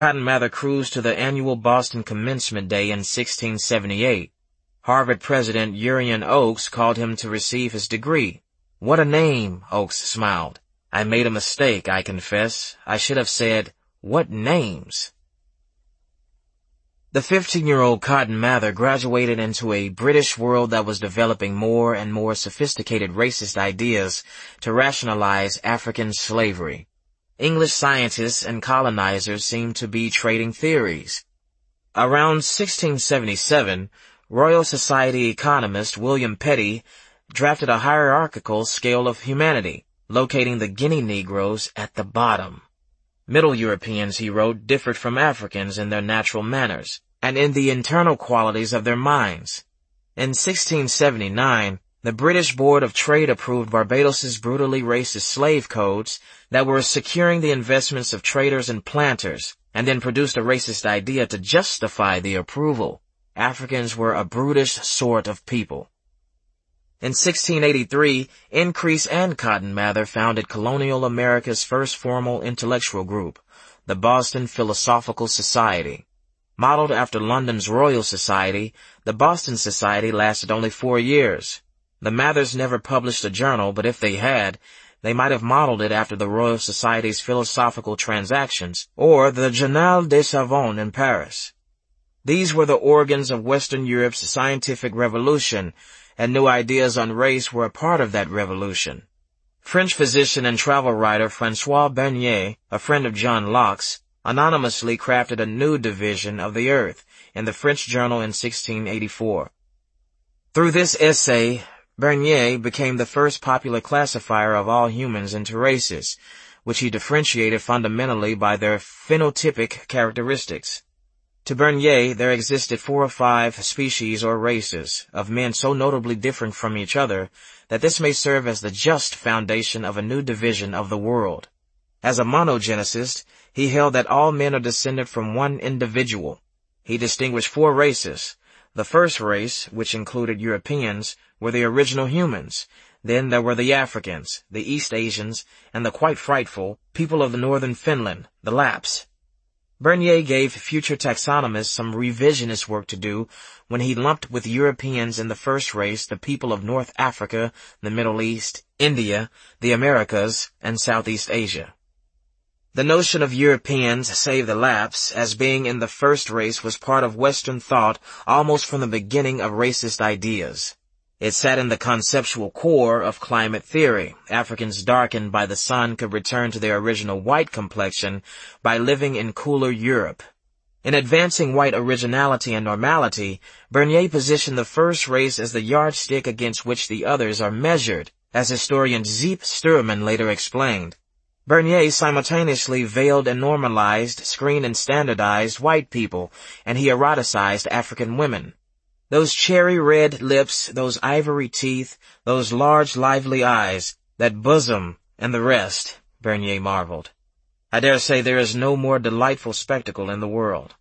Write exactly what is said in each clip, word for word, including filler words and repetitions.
Cotton Mather cruised to the annual Boston Commencement Day in sixteen seventy-eight. Harvard President Urian Oakes called him to receive his degree. "What a name," Oakes smiled. "I made a mistake, I confess. I should have said, what names?" The fifteen-year-old Cotton Mather graduated into a British world that was developing more and more sophisticated racist ideas to rationalize African slavery. English scientists and colonizers seemed to be trading theories. Around sixteen seventy-seven, Royal Society economist William Petty drafted a hierarchical scale of humanity, locating the Guinea Negroes at the bottom. Middle Europeans, he wrote, differed from Africans in their natural manners and in the internal qualities of their minds. In sixteen seventy-nine, the British Board of Trade approved Barbados's brutally racist slave codes that were securing the investments of traders and planters, and then produced a racist idea to justify the approval. Africans were a brutish sort of people. In sixteen eighty-three, Increase and Cotton Mather founded colonial America's first formal intellectual group, the Boston Philosophical Society. Modeled after London's Royal Society, the Boston Society lasted only four years. The Mathers never published a journal, but if they had, they might have modeled it after the Royal Society's Philosophical Transactions or the Journal des Savants in Paris. These were the organs of Western Europe's scientific revolution, and new ideas on race were a part of that revolution. French physician and travel writer François Bernier, a friend of John Locke's, anonymously crafted a new division of the earth in the French journal in sixteen eighty-four. Through this essay, Bernier became the first popular classifier of all humans into races, which he differentiated fundamentally by their phenotypic characteristics. To Bernier, there existed four or five species or races of men so notably different from each other that this may serve as the just foundation of a new division of the world. As a monogenicist, he held that all men are descended from one individual. He distinguished four races. The first race, which included Europeans, were the original humans. Then there were the Africans, the East Asians, and the quite frightful people of the northern Finland, the Lapps. Bernier gave future taxonomists some revisionist work to do when he lumped with Europeans in the first race the people of North Africa, the Middle East, India, the Americas, and Southeast Asia. The notion of Europeans, save the Lapps, as being in the first race was part of Western thought almost from the beginning of racist ideas. It sat in the conceptual core of climate theory. Africans darkened by the sun could return to their original white complexion by living in cooler Europe. In advancing white originality and normality, Bernier positioned the first race as the yardstick against which the others are measured, as historian Zeep Sturman later explained. Bernier simultaneously veiled and normalized, screened and standardized white people, and he eroticized African women. Those cherry red lips, those ivory teeth, those large lively eyes, that bosom, and the rest, Bernier marveled. I dare say there is no more delightful spectacle in the world.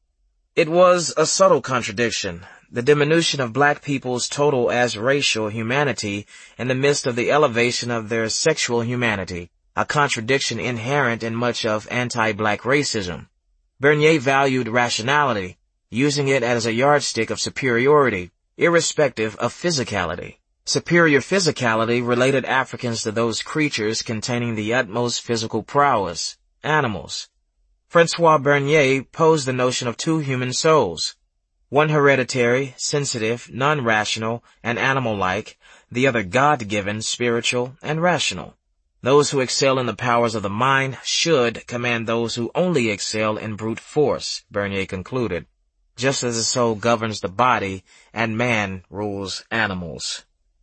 It was a subtle contradiction, the diminution of black people's total as racial humanity in the midst of the elevation of their sexual humanity, a contradiction inherent in much of anti-black racism. Bernier valued rationality, using it as a yardstick of superiority, irrespective of physicality. Superior physicality related Africans to those creatures containing the utmost physical prowess, animals. François Bernier posed the notion of two human souls, one hereditary, sensitive, non-rational, and animal-like, the other God-given, spiritual, and rational. Those who excel in the powers of the mind should command those who only excel in brute force, Bernier concluded, just as the soul governs the body and man rules animals.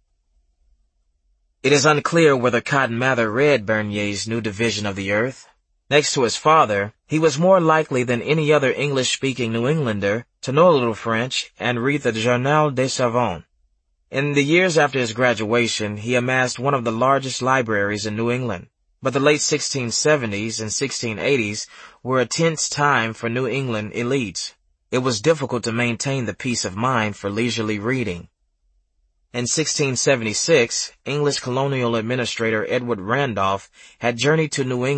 It is unclear whether Cotton Mather read Bernier's new division of the earth. Next to his father, he was more likely than any other English-speaking New Englander to know a little French and read the Journal des Savants. In the years after his graduation, he amassed one of the largest libraries in New England. But the late sixteen seventies and sixteen eighties were a tense time for New England elites. It was difficult to maintain the peace of mind for leisurely reading. In sixteen seventy-six, English colonial administrator Edward Randolph had journeyed to New England,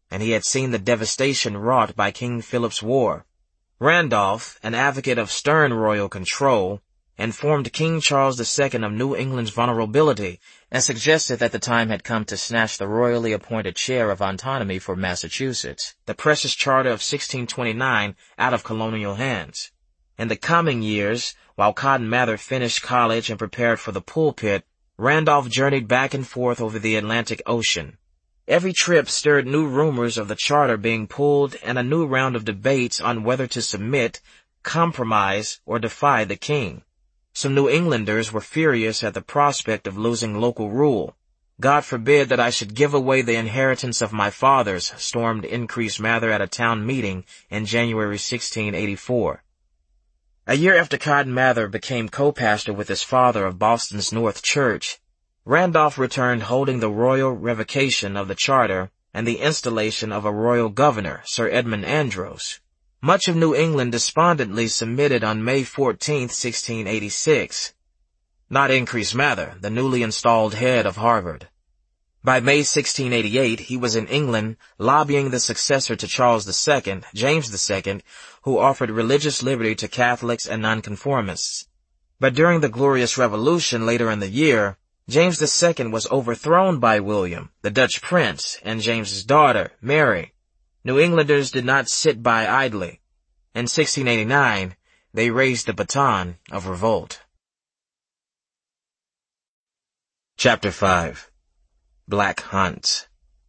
and he had seen the devastation wrought by King Philip's war. Randolph, an advocate of stern royal control, informed King Charles the Second of New England's vulnerability and suggested that the time had come to snatch the royally appointed chair of autonomy for Massachusetts, the precious charter of sixteen twenty-nine, out of colonial hands. In the coming years, while Cotton Mather finished college and prepared for the pulpit, Randolph journeyed back and forth over the Atlantic Ocean. Every trip stirred new rumors of the charter being pulled and a new round of debates on whether to submit, compromise, or defy the king. Some New Englanders were furious at the prospect of losing local rule. "God forbid that I should give away the inheritance of my fathers," stormed Increase Mather at a town meeting in January sixteen eighty-four. A year after Cotton Mather became co-pastor with his father of Boston's North Church, Randolph returned holding the royal revocation of the charter and the installation of a royal governor, Sir Edmund Andros. Much of New England despondently submitted on May fourteenth, sixteen eighty-six. Not Increase Mather, the newly installed head of Harvard. By May sixteen eighty-eight, he was in England lobbying the successor to Charles the Second, James the Second, who offered religious liberty to Catholics and nonconformists. But during the Glorious Revolution later in the year, James the Second was overthrown by William, the Dutch prince, and James's daughter, Mary. New Englanders did not sit by idly. In sixteen eighty-nine, they raised the baton of revolt. Chapter five. Black Hunt.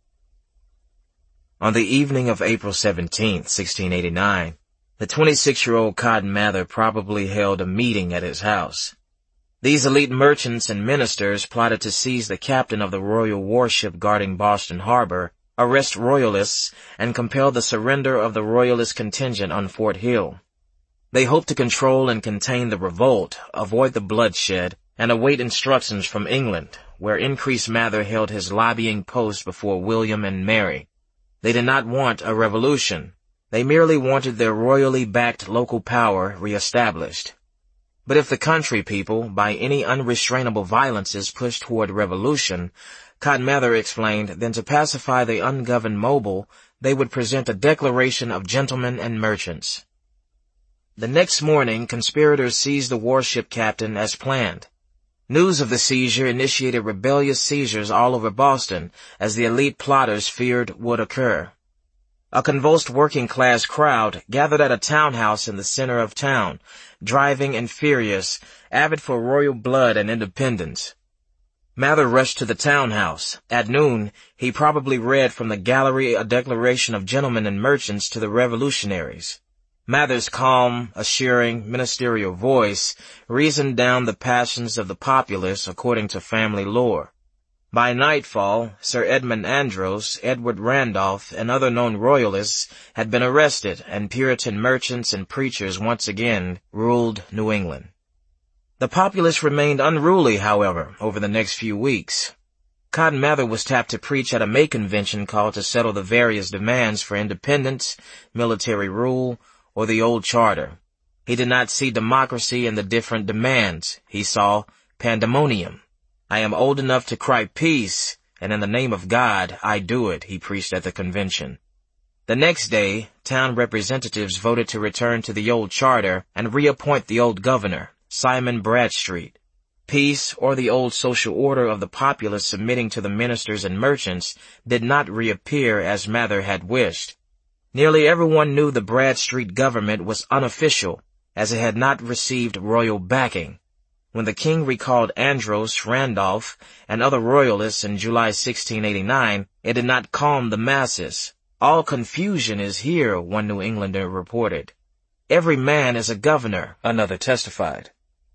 On the evening of April seventeenth, sixteen eighty-nine, the twenty-six-year-old Cotton Mather probably held a meeting at his house. These elite merchants and ministers plotted to seize the captain of the royal warship guarding Boston Harbor, arrest royalists, and compel the surrender of the royalist contingent on Fort Hill. They hoped to control and contain the revolt, avoid the bloodshed, and await instructions from England, where Increase Mather held his lobbying post before William and Mary. They did not want a revolution. They merely wanted their royally backed local power reestablished. But if the country people, by any unrestrainable violences, pushed toward revolution, Cotton Mather explained, then to pacify the ungoverned mobile, they would present a declaration of gentlemen and merchants. The next morning, conspirators seized the warship captain as planned. News of the seizure initiated rebellious seizures all over Boston, as the elite plotters feared would occur. A convulsed working-class crowd gathered at a townhouse in the center of town, driving and furious, avid for royal blood and independence. Mather rushed to the townhouse. At noon, he probably read from the gallery a declaration of gentlemen and merchants to the revolutionaries. Mather's calm, assuring, ministerial voice reasoned down the passions of the populace according to family lore. By nightfall, Sir Edmund Andros, Edward Randolph, and other known royalists had been arrested, and Puritan merchants and preachers once again ruled New England. The populace remained unruly, however, over the next few weeks. Cotton Mather was tapped to preach at a May convention called to settle the various demands for independence, military rule, or the old charter. He did not see democracy in the different demands. He saw pandemonium. "I am old enough to cry peace, and in the name of God, I do it," he preached at the convention. The next day, town representatives voted to return to the old charter and reappoint the old governor, Simon Bradstreet. Peace, or the old social order of the populace submitting to the ministers and merchants, did not reappear as Mather had wished. Nearly everyone knew the Bradstreet government was unofficial, as it had not received royal backing. When the king recalled Andros, Randolph, and other royalists in July sixteen eighty-nine, it did not calm the masses. "All confusion is here," one New Englander reported. "Every man is a governor," another testified.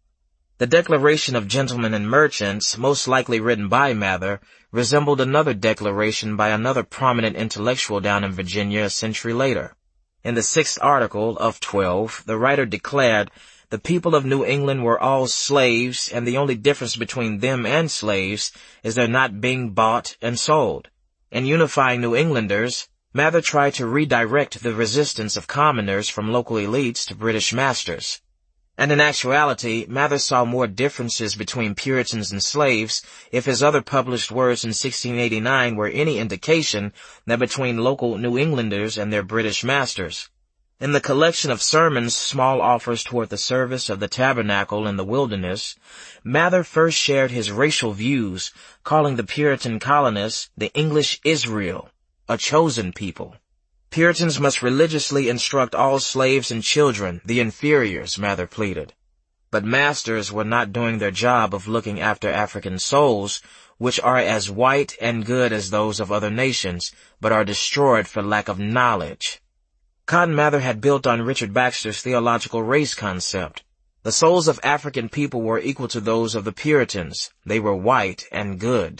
The Declaration of Gentlemen and Merchants, most likely written by Mather, resembled another declaration by another prominent intellectual down in Virginia a century later. In the sixth article of twelve, the writer declared, "The people of New England were all slaves, and the only difference between them and slaves is their not being bought and sold." In unifying New Englanders, Mather tried to redirect the resistance of commoners from local elites to British masters. And in actuality, Mather saw more differences between Puritans and slaves if his other published words in sixteen eighty-nine were any indication than between local New Englanders and their British masters. In the collection of sermons, Small Offers Toward the Service of the Tabernacle in the Wilderness, Mather first shared his racial views, calling the Puritan colonists the English Israel, a chosen people. Puritans must religiously instruct all slaves and children, the inferiors, Mather pleaded. But masters were not doing their job of looking after African souls, which are as white and good as those of other nations, but are destroyed for lack of knowledge. Cotton Mather had built on Richard Baxter's theological race concept. The souls of African people were equal to those of the Puritans. They were white and good.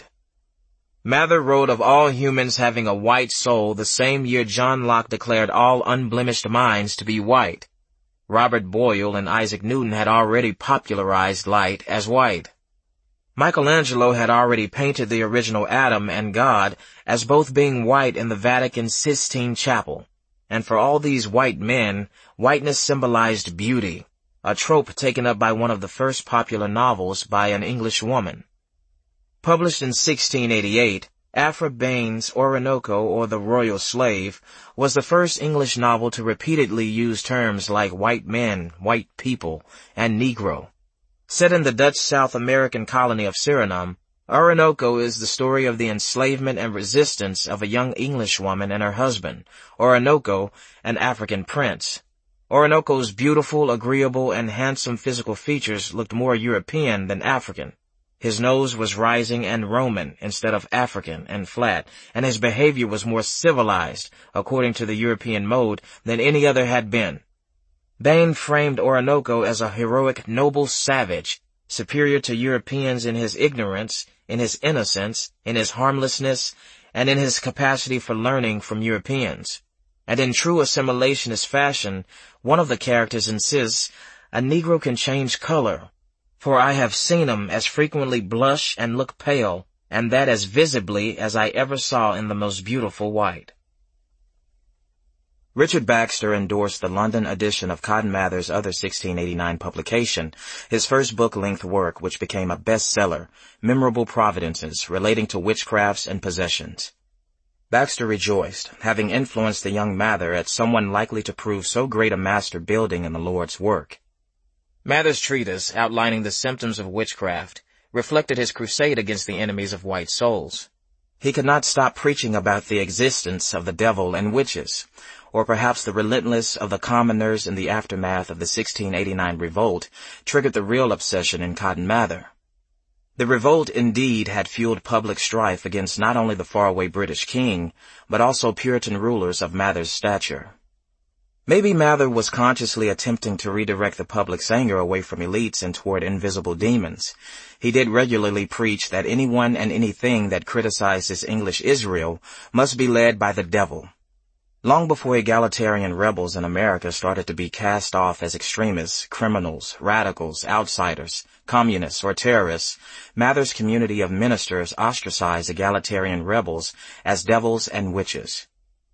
Mather wrote of all humans having a white soul the same year John Locke declared all unblemished minds to be white. Robert Boyle and Isaac Newton had already popularized light as white. Michelangelo had already painted the original Adam and God as both being white in the Vatican Sistine Chapel. And for all these white men, whiteness symbolized beauty, a trope taken up by one of the first popular novels by an English woman. Published in sixteen eighty-eight, Aphra Behnes' Orinoco, or the Royal Slave, was the first English novel to repeatedly use terms like white men, white people, and Negro. Set in the Dutch South American colony of Suriname, Orinoco is the story of the enslavement and resistance of a young Englishwoman and her husband, Orinoco, an African prince. Orinoco's beautiful, agreeable, and handsome physical features looked more European than African. His nose was rising and Roman instead of African and flat, and his behavior was more civilized, according to the European mode, than any other had been. Behnes framed Orinoco as a heroic, noble savage, superior to Europeans in his ignorance, in his innocence, in his harmlessness, and in his capacity for learning from Europeans. And in true assimilationist fashion, one of the characters insists, "A Negro can change color, for I have seen him as frequently blush and look pale, and that as visibly as I ever saw in the most beautiful white." Richard Baxter endorsed the London edition of Cotton Mather's other sixteen eighty-nine publication, his first book-length work which became a bestseller, Memorable Providences, relating to witchcrafts and possessions. Baxter rejoiced, having influenced the young Mather as someone likely to prove so great a master building in the Lord's work. Mather's treatise, outlining the symptoms of witchcraft, reflected his crusade against the enemies of white souls. He could not stop preaching about the existence of the devil and witches, or perhaps the relentlessness of the commoners in the aftermath of the sixteen eighty-nine revolt triggered the real obsession in Cotton Mather. The revolt indeed had fueled public strife against not only the faraway British king, but also Puritan rulers of Mather's stature. Maybe Mather was consciously attempting to redirect the public's anger away from elites and toward invisible demons. He did regularly preach that anyone and anything that criticized his English Israel must be led by the devil. Long before egalitarian rebels in America started to be cast off as extremists, criminals, radicals, outsiders, communists, or terrorists, Mather's community of ministers ostracized egalitarian rebels as devils and witches.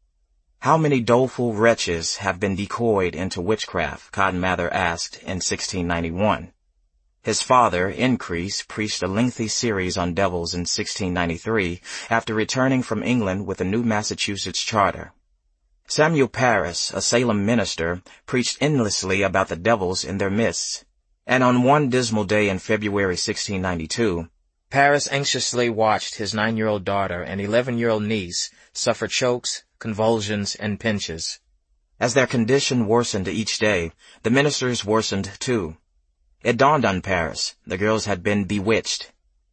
How many doleful wretches have been decoyed into witchcraft? Cotton Mather asked in sixteen ninety-one. His father, Increase, preached a lengthy series on devils in sixteen ninety-three after returning from England with a new Massachusetts charter. Samuel Parris, a Salem minister, preached endlessly about the devils in their midst. And on one dismal day in February sixteen ninety-two, Parris anxiously watched his nine-year-old daughter and eleven-year-old niece suffer chokes, convulsions, and pinches. As their condition worsened each day, the ministers worsened too. It dawned on Parris, the girls had been bewitched.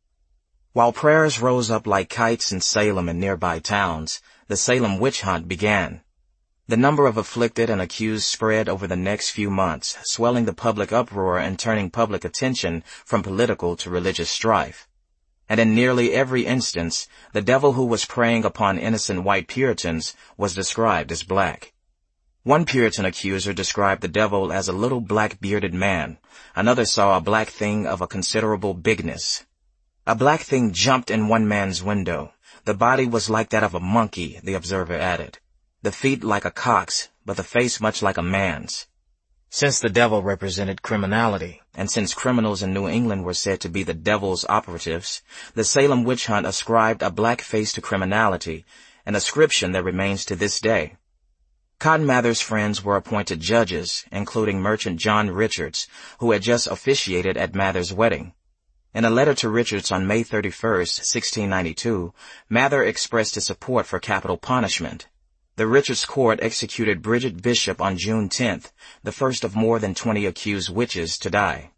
While prayers rose up like kites in Salem and nearby towns, the Salem witch hunt began. The number of afflicted and accused spread over the next few months, swelling the public uproar and turning public attention from political to religious strife. And in nearly every instance, the devil who was preying upon innocent white Puritans was described as black. One Puritan accuser described the devil as a little black-bearded man. Another saw a black thing of a considerable bigness. A black thing jumped in one man's window. The body was like that of a monkey, the observer added. The feet like a cock's, but the face much like a man's. Since the devil represented criminality, and since criminals in New England were said to be the devil's operatives, the Salem witch hunt ascribed a black face to criminality, an ascription that remains to this day. Cotton Mather's friends were appointed judges, including merchant John Richards, who had just officiated at Mather's wedding. In a letter to Richards on May thirty-first, sixteen ninety-two, Mather expressed his support for capital punishment. The Richards court executed Bridget Bishop on June tenth, the first of more than twenty accused witches to die.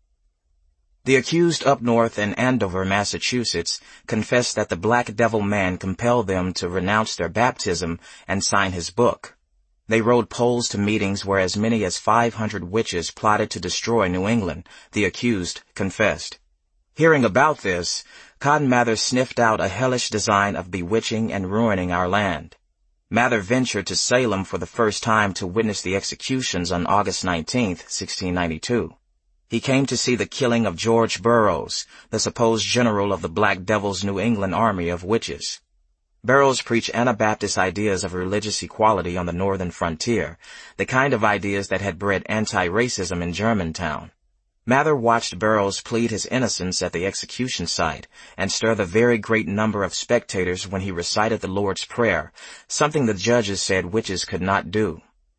The accused up north in Andover, Massachusetts, confessed that the Black Devil man compelled them to renounce their baptism and sign his book. They rode poles to meetings where as many as five hundred witches plotted to destroy New England, the accused confessed. Hearing about this, Cotton Mather sniffed out a hellish design of bewitching and ruining our land. Mather ventured to Salem for the first time to witness the executions on August nineteenth, sixteen ninety-two. He came to see the killing of George Burroughs, the supposed general of the Black Devil's New England army of witches. Burroughs preached Anabaptist ideas of religious equality on the northern frontier, the kind of ideas that had bred anti-racism in Germantown. Mather watched Burroughs plead his innocence at the execution site and stir the very great number of spectators when he recited the Lord's Prayer, something the judges said witches could not do.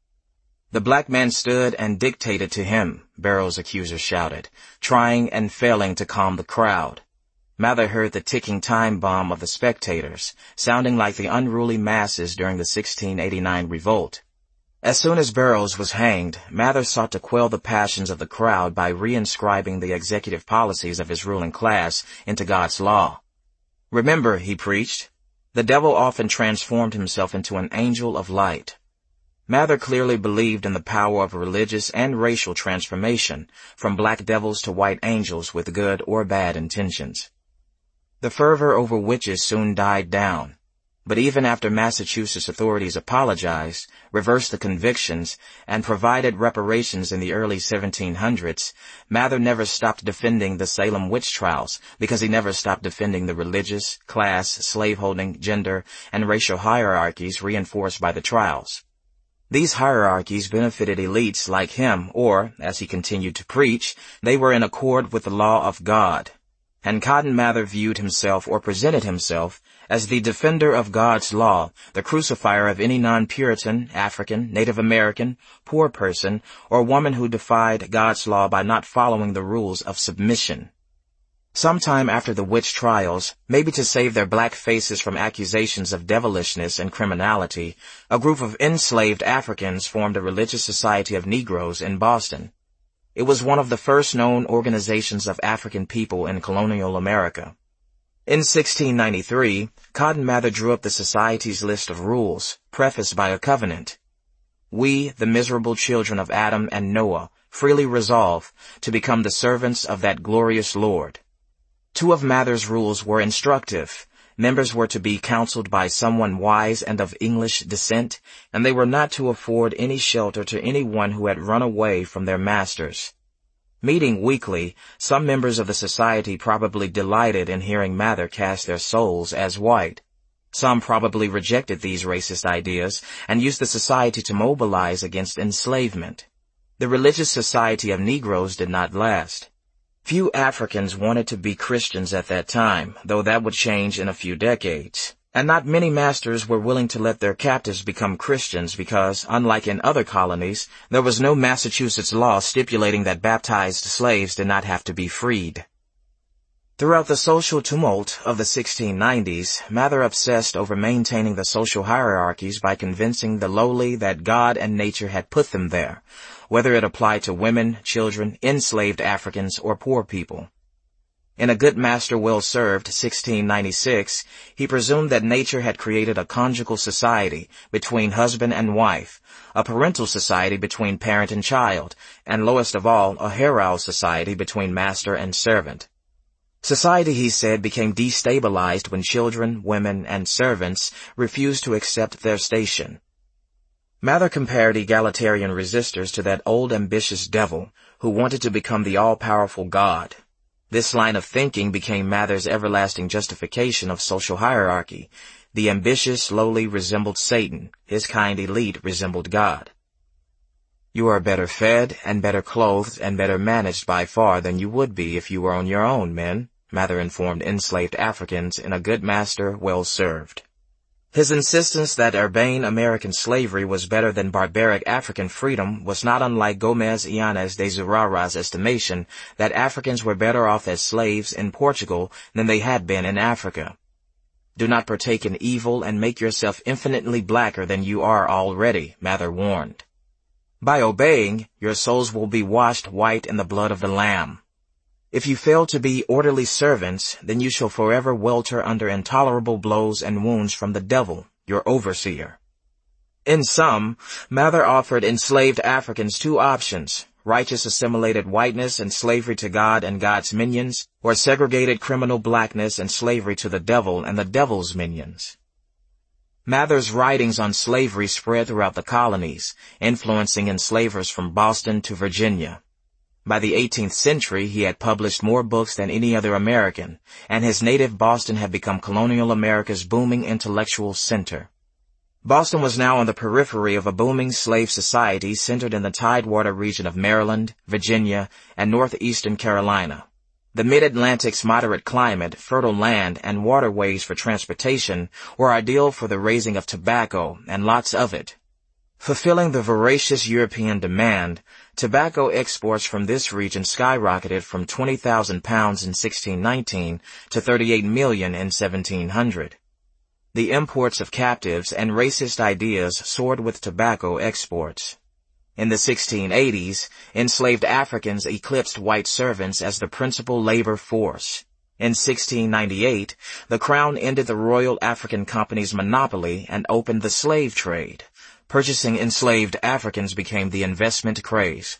The black man stood and dictated to him, Burroughs' accuser shouted, trying and failing to calm the crowd. Mather heard the ticking time bomb of the spectators, sounding like the unruly masses during the sixteen eighty-nine revolt. As soon as Burroughs was hanged, Mather sought to quell the passions of the crowd by reinscribing the executive policies of his ruling class into God's law. Remember, he preached, the devil often transformed himself into an angel of light. Mather clearly believed in the power of religious and racial transformation, from black devils to white angels with good or bad intentions. The fervor over witches soon died down. But even after Massachusetts authorities apologized, reversed the convictions, and provided reparations in the early seventeen hundreds, Mather never stopped defending the Salem witch trials because he never stopped defending the religious, class, slaveholding, gender, and racial hierarchies reinforced by the trials. These hierarchies benefited elites like him, or, as he continued to preach, they were in accord with the law of God. And Cotton Mather viewed himself or presented himself as the defender of God's law, the crucifier of any non-Puritan, African, Native American, poor person, or woman who defied God's law by not following the rules of submission. Sometime after the witch trials, maybe to save their black faces from accusations of devilishness and criminality, a group of enslaved Africans formed a religious society of Negroes in Boston. It was one of the first known organizations of African people in colonial America. In sixteen ninety-three, Cotton Mather drew up the society's list of rules, prefaced by a covenant. We, the miserable children of Adam and Noah, freely resolve to become the servants of that glorious Lord. Two of Mather's rules were instructive. Members were to be counseled by someone wise and of English descent, and they were not to afford any shelter to anyone who had run away from their masters. Meeting weekly, some members of the society probably delighted in hearing Mather cast their souls as white. Some probably rejected these racist ideas and used the society to mobilize against enslavement. The religious society of Negroes did not last. Few Africans wanted to be Christians at that time, though that would change in a few decades. And not many masters were willing to let their captives become Christians because, unlike in other colonies, there was no Massachusetts law stipulating that baptized slaves did not have to be freed. Throughout the social tumult of the sixteen nineties, Mather obsessed over maintaining the social hierarchies by convincing the lowly that God and nature had put them there, whether it applied to women, children, enslaved Africans, or poor people. In A Good Master Well Served, sixteen ninety-six, he presumed that nature had created a conjugal society between husband and wife, a parental society between parent and child, and lowest of all, a heral society between master and servant. Society, he said, became destabilized when children, women, and servants refused to accept their station. Mather compared egalitarian resistors to that old ambitious devil who wanted to become the all-powerful God. This line of thinking became Mather's everlasting justification of social hierarchy. The ambitious, lowly resembled Satan, his kind elite resembled God. You are better fed and better clothed and better managed by far than you would be if you were on your own, men, Mather informed enslaved Africans in A Good Master, Well Served. His insistence that urbane American slavery was better than barbaric African freedom was not unlike Gomez Yanez de Zurara's estimation that Africans were better off as slaves in Portugal than they had been in Africa. Do not partake in evil and make yourself infinitely blacker than you are already, Mather warned. By obeying, your souls will be washed white in the blood of the Lamb. If you fail to be orderly servants, then you shall forever welter under intolerable blows and wounds from the devil, your overseer. In sum, Mather offered enslaved Africans two options: righteous assimilated whiteness and slavery to God and God's minions, or segregated criminal blackness and slavery to the devil and the devil's minions. Mather's writings on slavery spread throughout the colonies, influencing enslavers from Boston to Virginia. By the eighteenth century, he had published more books than any other American, and his native Boston had become colonial America's booming intellectual center. Boston was now on the periphery of a booming slave society centered in the Tidewater region of Maryland, Virginia, and northeastern Carolina. The Mid-Atlantic's moderate climate, fertile land, and waterways for transportation were ideal for the raising of tobacco, and lots of it. Fulfilling the voracious European demand, tobacco exports from this region skyrocketed from twenty thousand pounds in sixteen nineteen to thirty-eight million in seventeen hundred. The imports of captives and racist ideas soared with tobacco exports. In the sixteen eighties, enslaved Africans eclipsed white servants as the principal labor force. In sixteen ninety-eight, the Crown ended the Royal African Company's monopoly and opened the slave trade. Purchasing enslaved Africans became the investment craze.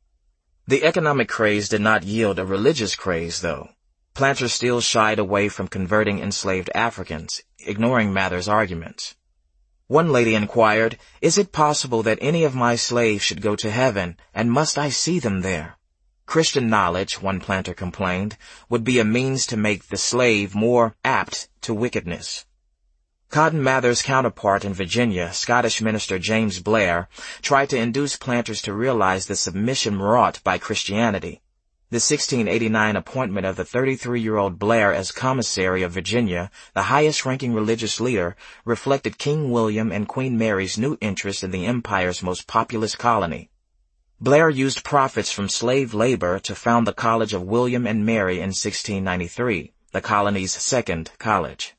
The economic craze did not yield a religious craze, though. Planters still shied away from converting enslaved Africans, ignoring Mather's arguments. One lady inquired, "Is it possible that any of my slaves should go to heaven, and must I see them there?" Christian knowledge, one planter complained, would be a means to make the slave more apt to wickedness. Cotton Mather's counterpart in Virginia, Scottish minister James Blair, tried to induce planters to realize the submission wrought by Christianity. The sixteen eighty-nine appointment of the thirty-three-year-old Blair as commissary of Virginia, the highest-ranking religious leader, reflected King William and Queen Mary's new interest in the empire's most populous colony. Blair used profits from slave labor to found the College of William and Mary in sixteen ninety-three, the colony's second college.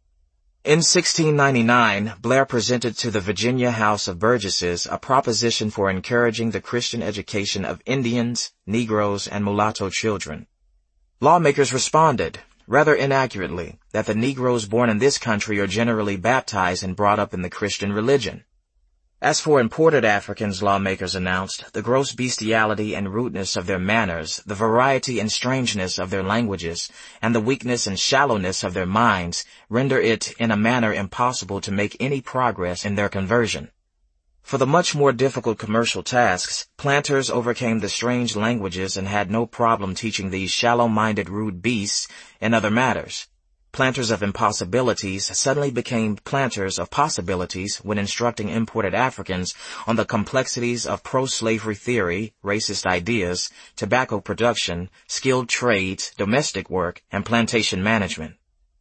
In sixteen ninety-nine, Blair presented to the Virginia House of Burgesses a proposition for encouraging the Christian education of Indians, Negroes, and mulatto children. Lawmakers responded, rather inaccurately, that the Negroes born in this country are generally baptized and brought up in the Christian religion. As for imported Africans, lawmakers announced, the gross bestiality and rudeness of their manners, the variety and strangeness of their languages, and the weakness and shallowness of their minds render it in a manner impossible to make any progress in their conversion. For the much more difficult commercial tasks, planters overcame the strange languages and had no problem teaching these shallow-minded rude beasts in other matters. Planters of impossibilities suddenly became planters of possibilities when instructing imported Africans on the complexities of pro-slavery theory, racist ideas, tobacco production, skilled trades, domestic work, and plantation management.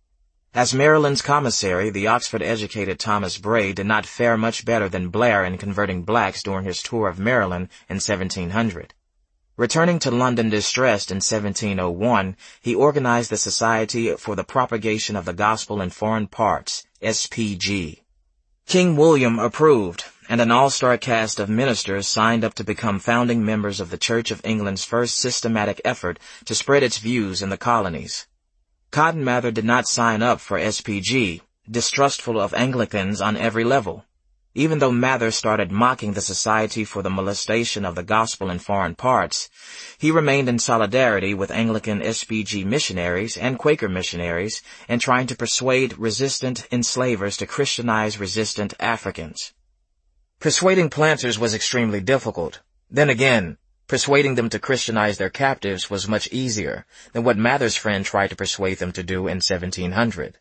As Maryland's commissary, the Oxford-educated Thomas Bray did not fare much better than Blair in converting blacks during his tour of Maryland in seventeen hundred. Returning to London distressed in seventeen oh one, he organized the Society for the Propagation of the Gospel in Foreign Parts, S P G. King William approved, and an all-star cast of ministers signed up to become founding members of the Church of England's first systematic effort to spread its views in the colonies. Cotton Mather did not sign up for S P G, distrustful of Anglicans on every level. Even though Mather started mocking the Society for the Molestation of the Gospel in Foreign Parts, he remained in solidarity with Anglican S P G missionaries and Quaker missionaries in trying to persuade resistant enslavers to Christianize resistant Africans. Persuading planters was extremely difficult. Then again, persuading them to Christianize their captives was much easier than what Mather's friend tried to persuade them to do in seventeen hundred.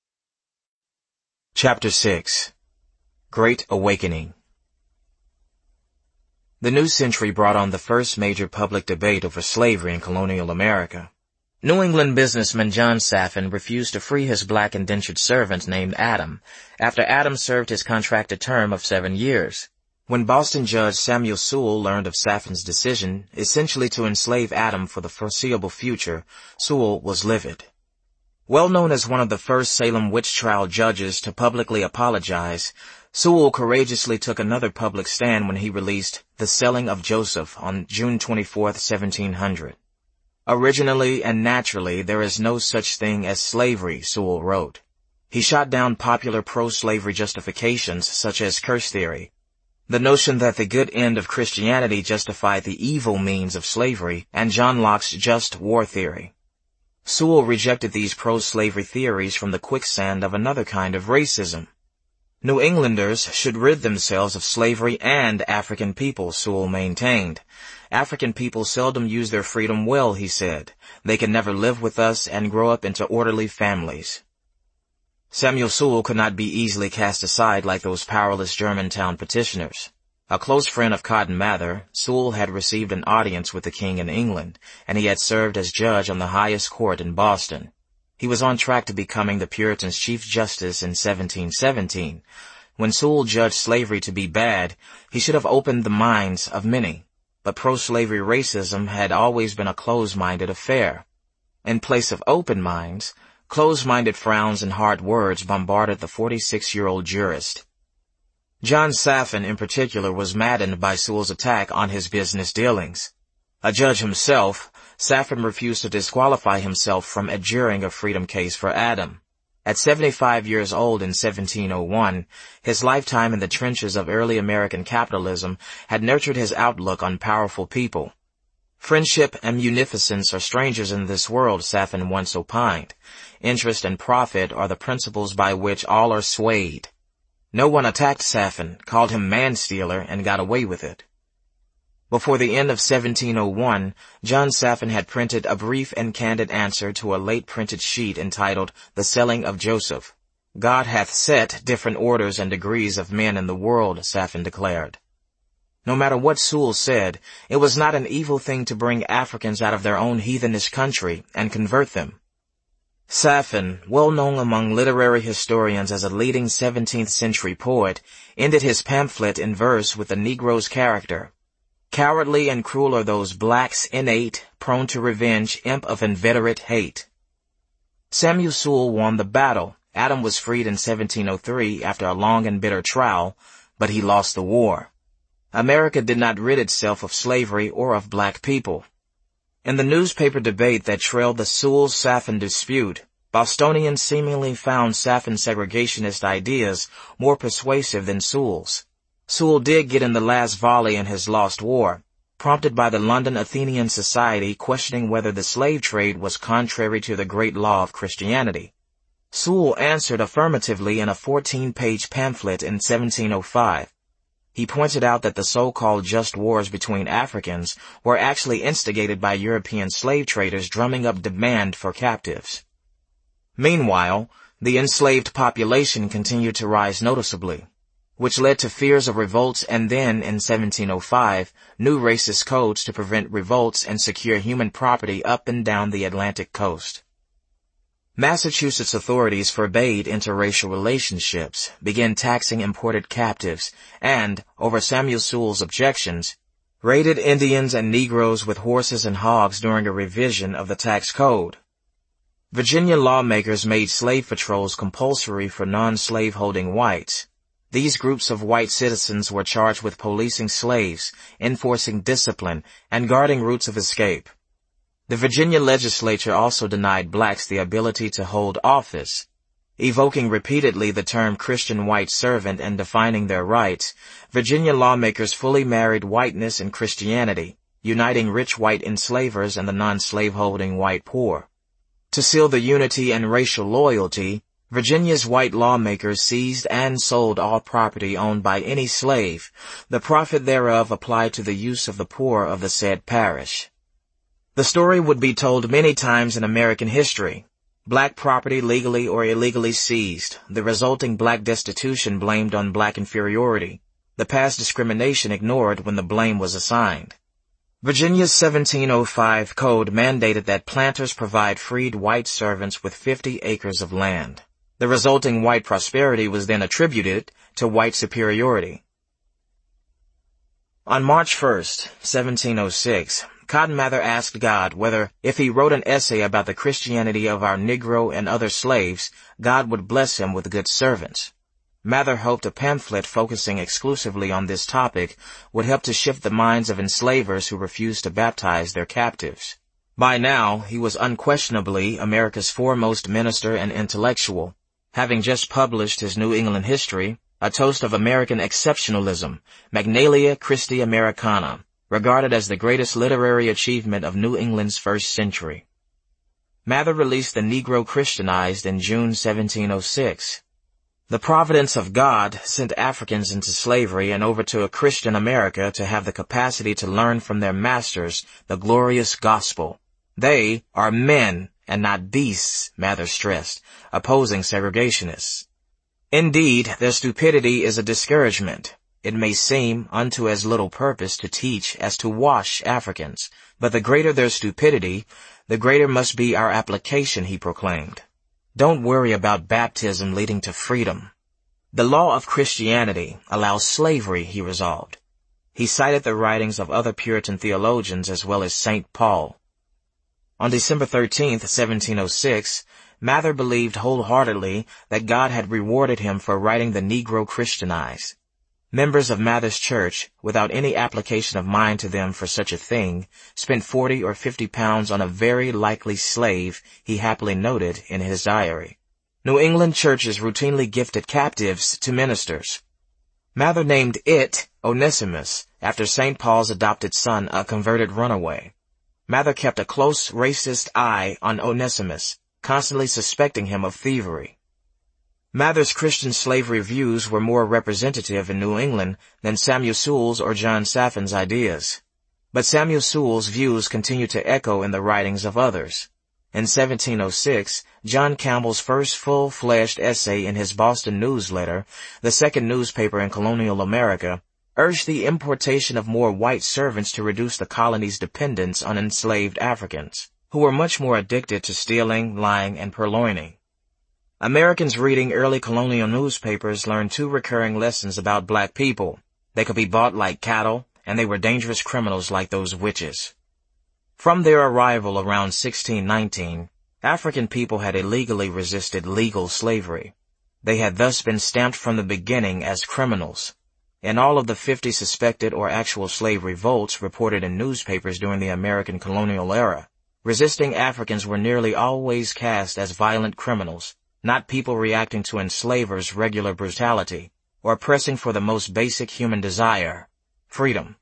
Chapter six. Great Awakening. The new century brought on the first major public debate over slavery in colonial America. New England businessman John Saffin refused to free his black indentured servant named Adam, after Adam served his contracted term of seven years. When Boston Judge Samuel Sewall learned of Saffin's decision, essentially to enslave Adam for the foreseeable future, Sewall was livid. Well known as one of the first Salem witch trial judges to publicly apologize, Sewall courageously took another public stand when he released The Selling of Joseph on June twenty-fourth, seventeen hundred. Originally and naturally, there is no such thing as slavery, Sewall wrote. He shot down popular pro-slavery justifications such as curse theory, the notion that the good end of Christianity justified the evil means of slavery, and John Locke's just war theory. Sewall rejected these pro-slavery theories from the quicksand of another kind of racism. New Englanders should rid themselves of slavery and African people, Sewall maintained. African people seldom use their freedom well, he said. They can never live with us and grow up into orderly families. Samuel Sewall could not be easily cast aside like those powerless Germantown petitioners. A close friend of Cotton Mather, Sewall had received an audience with the king in England, and he had served as judge on the highest court in Boston. He was on track to becoming the Puritans' Chief Justice in seventeen seventeen. When Sewall judged slavery to be bad, he should have opened the minds of many. But pro-slavery racism had always been a closed-minded affair. In place of open minds, closed-minded frowns and hard words bombarded the forty-six-year-old jurist. John Saffin, in particular, was maddened by Sewall's attack on his business dealings. A judge himself, Saffin refused to disqualify himself from adjuring a freedom case for Adam. At seventy-five years old in seventeen oh one, his lifetime in the trenches of early American capitalism had nurtured his outlook on powerful people. Friendship and munificence are strangers in this world, Saffin once opined. Interest and profit are the principles by which all are swayed. No one attacked Saffin, called him man-stealer, and got away with it. Before the end of seventeen oh one, John Saffin had printed a brief and candid answer to a late printed sheet entitled The Selling of Joseph. God hath set different orders and degrees of men in the world, Saffin declared. No matter what Sewall said, it was not an evil thing to bring Africans out of their own heathenish country and convert them. Saffin, well known among literary historians as a leading seventeenth century poet, ended his pamphlet in verse with the Negro's character. Cowardly and cruel are those blacks innate, prone to revenge, imp of inveterate hate. Samuel Sewall won the battle. Adam was freed in seventeen oh three after a long and bitter trial, but he lost the war. America did not rid itself of slavery or of black people. In the newspaper debate that trailed the Sewall-Saffin dispute, Bostonians seemingly found Saffin's segregationist ideas more persuasive than Sewall's. Sewall did get in the last volley in his lost war, prompted by the London Athenian Society questioning whether the slave trade was contrary to the great law of Christianity. Sewall answered affirmatively in a fourteen-page pamphlet in seventeen oh five. He pointed out that the so-called just wars between Africans were actually instigated by European slave traders drumming up demand for captives. Meanwhile, the enslaved population continued to rise noticeably, which led to fears of revolts and then, in seventeen oh five, new racist codes to prevent revolts and secure human property up and down the Atlantic coast. Massachusetts authorities forbade interracial relationships, began taxing imported captives, and, over Samuel Sewall's objections, raided Indians and Negroes with horses and hogs during a revision of the tax code. Virginia lawmakers made slave patrols compulsory for non-slaveholding whites. These groups of white citizens were charged with policing slaves, enforcing discipline, and guarding routes of escape. The Virginia legislature also denied blacks the ability to hold office. Evoking repeatedly the term Christian white servant and defining their rights, Virginia lawmakers fully married whiteness and Christianity, uniting rich white enslavers and the non-slaveholding white poor. To seal the unity and racial loyalty, Virginia's white lawmakers seized and sold all property owned by any slave, the profit thereof applied to the use of the poor of the said parish. The story would be told many times in American history. Black property legally or illegally seized, the resulting black destitution blamed on black inferiority. the past discrimination ignored when the blame was assigned. Virginia's seventeen oh five code mandated that planters provide freed white servants with fifty acres of land. The resulting white prosperity was then attributed to white superiority. On March first, seventeen oh six, Cotton Mather asked God whether, if he wrote an essay about the Christianity of our Negro and other slaves, God would bless him with good servants. Mather hoped a pamphlet focusing exclusively on this topic would help to shift the minds of enslavers who refused to baptize their captives. By now, he was unquestionably America's foremost minister and intellectual, having just published his New England History, a toast of American exceptionalism, Magnalia Christi Americana, regarded as the greatest literary achievement of New England's first century. Mather released The Negro Christianized in June seventeen oh six. The providence of God sent Africans into slavery and over to a Christian America to have the capacity to learn from their masters the glorious gospel. They are men and not beasts, Mather stressed, opposing segregationists. Indeed, their stupidity is a discouragement. It may seem unto as little purpose to teach as to wash Africans, but the greater their stupidity, the greater must be our application, he proclaimed. Don't worry about baptism leading to freedom. The law of Christianity allows slavery, he resolved. He cited the writings of other Puritan theologians as well as Saint Paul. On December thirteenth, seventeen oh six, Mather believed wholeheartedly that God had rewarded him for writing The Negro Christianized. Members of Mather's church, without any application of mind to them for such a thing, spent forty or fifty pounds on a very likely slave, he happily noted in his diary. New England churches routinely gifted captives to ministers. Mather named it Onesimus, after Saint Paul's adopted son, a converted runaway. Mather kept a close racist eye on Onesimus, constantly suspecting him of thievery. Mather's Christian slavery views were more representative in New England than Samuel Sewall's or John Saffon's ideas. But Samuel Sewall's views continue to echo in the writings of others. In seventeen oh six, John Campbell's first full-fledged essay in his Boston Newsletter, the second newspaper in colonial America, urged the importation of more white servants to reduce the colony's dependence on enslaved Africans, who were much more addicted to stealing, lying, and purloining. Americans reading early colonial newspapers learned two recurring lessons about black people. They could be bought like cattle, and they were dangerous criminals like those witches. From their arrival around sixteen nineteen, African people had illegally resisted legal slavery. They had thus been stamped from the beginning as criminals. In all of the fifty suspected or actual slave revolts reported in newspapers during the American colonial era, resisting Africans were nearly always cast as violent criminals, not people reacting to enslavers' regular brutality, or pressing for the most basic human desire, freedom.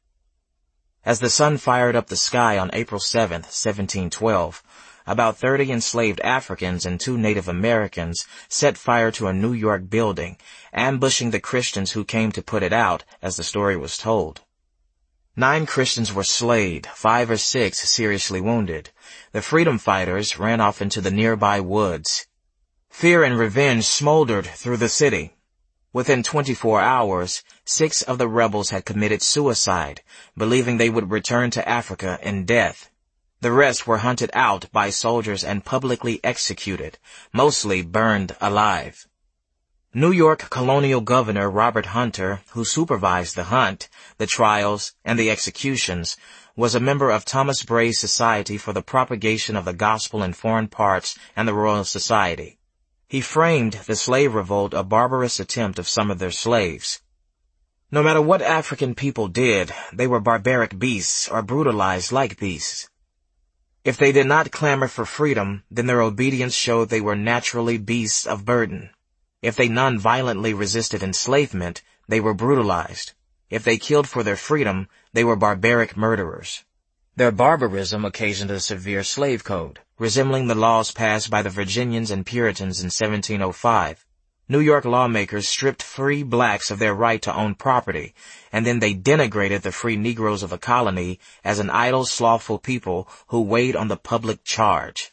As the sun fired up the sky on April seventh, seventeen twelve, about thirty enslaved Africans and two Native Americans set fire to a New York building, ambushing the Christians who came to put it out, as the story was told. Nine Christians were slayed, five or six seriously wounded. The freedom fighters ran off into the nearby woods. Fear and revenge smoldered through the city. Within twenty-four hours, six of the rebels had committed suicide, believing they would return to Africa in death. The rest were hunted out by soldiers and publicly executed, mostly burned alive. New York colonial governor Robert Hunter, who supervised the hunt, the trials, and the executions, was a member of Thomas Bray's Society for the Propagation of the Gospel in Foreign Parts and the Royal Society. He framed the slave revolt a barbarous attempt of some of their slaves. No matter what African people did, they were barbaric beasts or brutalized like beasts. If they did not clamor for freedom, then their obedience showed they were naturally beasts of burden. If they non-violently resisted enslavement, they were brutalized. If they killed for their freedom, they were barbaric murderers. Their barbarism occasioned a severe slave code, resembling the laws passed by the Virginians and Puritans in seventeen oh five. New York lawmakers stripped free blacks of their right to own property, and then they denigrated the free Negroes of the colony as an idle, slothful people who weighed on the public charge.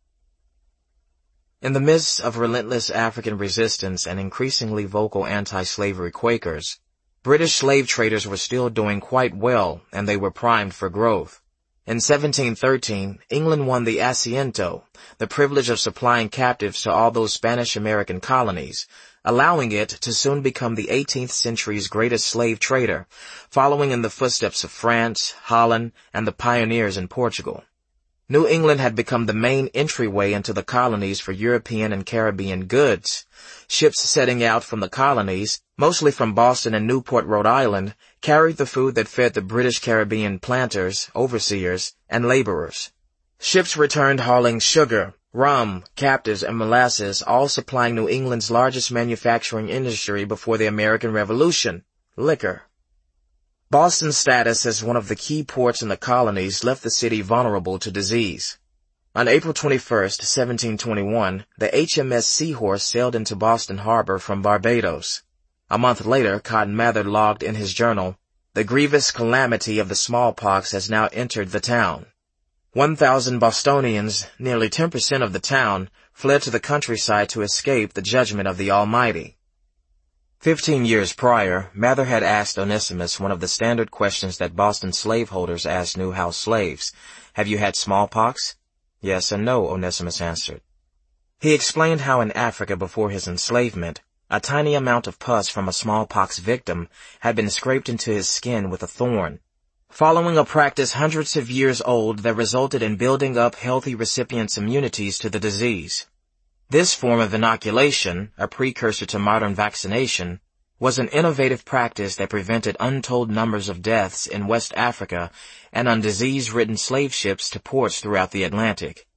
In the midst of relentless African resistance and increasingly vocal anti-slavery Quakers, British slave traders were still doing quite well, and they were primed for growth. In seventeen thirteen, England won the Asiento, the privilege of supplying captives to all those Spanish-American colonies, allowing it to soon become the eighteenth century's greatest slave trader, following in the footsteps of France, Holland, and the pioneers in Portugal. New England had become the main entryway into the colonies for European and Caribbean goods. Ships setting out from the colonies, mostly from Boston and Newport, Rhode Island, carried the food that fed the British Caribbean planters, overseers, and laborers. Ships returned hauling sugar, rum, captives, and molasses, all supplying New England's largest manufacturing industry before the American Revolution, liquor. Boston's status as one of the key ports in the colonies left the city vulnerable to disease. On April twenty-first, seventeen twenty-one, the H M S Seahorse sailed into Boston Harbor from Barbados. A month later, Cotton Mather logged in his journal, "The grievous calamity of the smallpox has now entered the town." One thousand Bostonians, nearly ten percent of the town, fled to the countryside to escape the judgment of the Almighty. Fifteen years prior, Mather had asked Onesimus one of the standard questions that Boston slaveholders asked New House slaves. "Have you had smallpox?" "Yes and no," Onesimus answered. He explained how in Africa before his enslavement, a tiny amount of pus from a smallpox victim had been scraped into his skin with a thorn. Following a practice hundreds of years old that resulted in building up healthy recipients' immunities to the disease. This form of inoculation, a precursor to modern vaccination, was an innovative practice that prevented untold numbers of deaths in West Africa and on disease-ridden slave ships to ports throughout the Atlantic.